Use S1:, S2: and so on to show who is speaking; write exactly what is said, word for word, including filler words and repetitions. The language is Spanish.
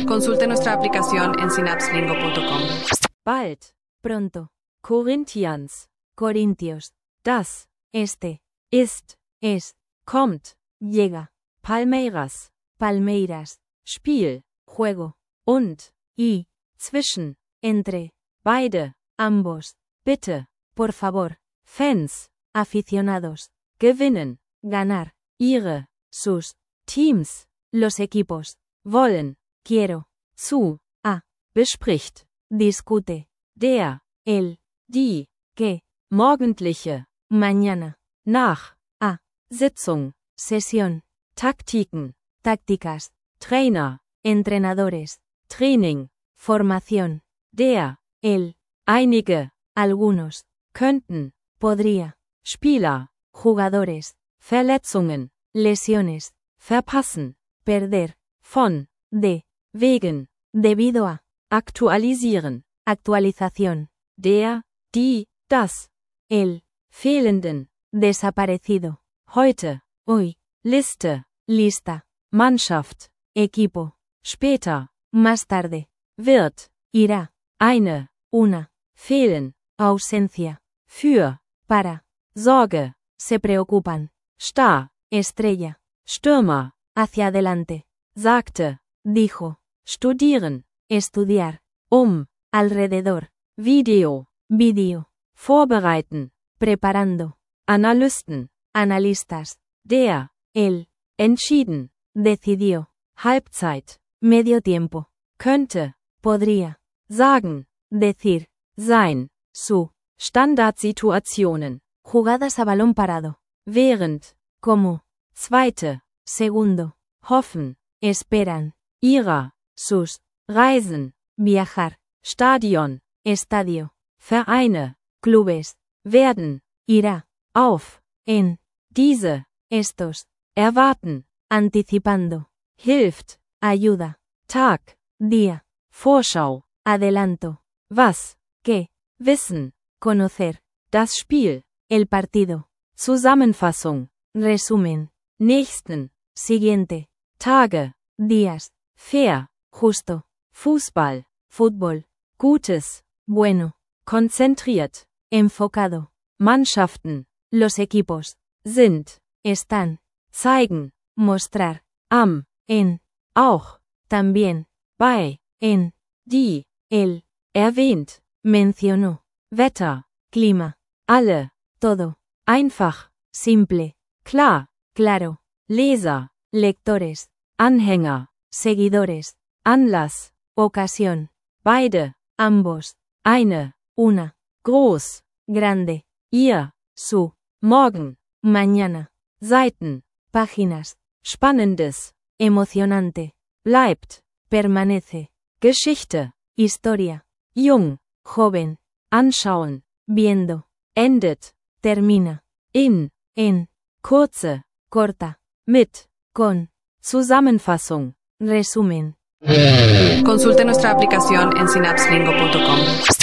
S1: Consulte nuestra aplicación en synapse lingo punto com.
S2: Bald, pronto. Corinthians, Corintios. Das, este. Ist, es. Kommt, llega. Palmeiras, Palmeiras. Spiel, juego. Und, y. Zwischen, entre. Beide, ambos. Bitte, por favor. Fans, aficionados. Gewinnen, ganar. Ihre, sus. Teams, los equipos. Wollen, quiero. Zu, a. Bespricht, discute. Der, el. Die, que. Morgendliche, mañana. Nach, a. Sitzung, sesión. Taktiken, tácticas. Trainer, entrenadores. Training, formación. Der, el. Einige, algunos. Könnten, podría. Spieler, jugadores. Verletzungen, lesiones. Verpassen, perder. Von, de. Wegen, debido a. Aktualisieren, actualización. Der, die, das. El. Fehlenden, desaparecido. Heute, hoy. Liste, lista. Mannschaft, equipo. Später, más tarde. Wird, irá. Eine, una. Fehlen, ausencia. Für, para. Sorge, se preocupan. Star, estrella. Stürmer, hacia adelante. Sagte, dijo. Studieren, estudiar. Um, alrededor. Video, vídeo. Vorbereiten, preparando. Analysten, analistas. Der, el. Entschieden, decidió. Halbzeit, medio tiempo. Könnte, podría. Sagen, decir. Sein, su. Standardsituationen. Jugadas a balón parado. Während, como. Zweite, segundo. Hoffen, esperan. Ihrer, sus. Reisen, viajar. Stadion, estadio. Vereine, clubes. Werden, irá. Auf, en. Diese, estos. Erwarten, anticipando. Hilft, ayuda. Tag, día. Vorschau, adelanto. Was, qué. Wissen, conocer. Das Spiel, el partido. Zusammenfassung, resumen. Nächsten, siguiente. Tage, días. Fair, justo. Fußball, fútbol. Gutes, bueno. Konzentriert, enfocado. Mannschaften, los equipos. Sind, están. Zeigen, mostrar. Am, en. Auch, también. Bei, en. Die, el. Erwähnt, mencionó. Wetter, clima. Alle, todo. Einfach, simple. Klar, claro. Leser, lectores. Anhänger, seguidores. Anlass, ocasión. Beide, ambos. Eine, una. Groß, grande. Ihr, su. Morgen, mañana. Seiten, páginas. Spannendes, emocionante. Bleibt, permanece. Geschichte, historia. Jung, joven. Anschauen, viendo. Endet, termina. In, en. Kurze, corta. Mit, con. Zusammenfassung, resumen.
S1: Consulte nuestra aplicación en synapse lingo punto com.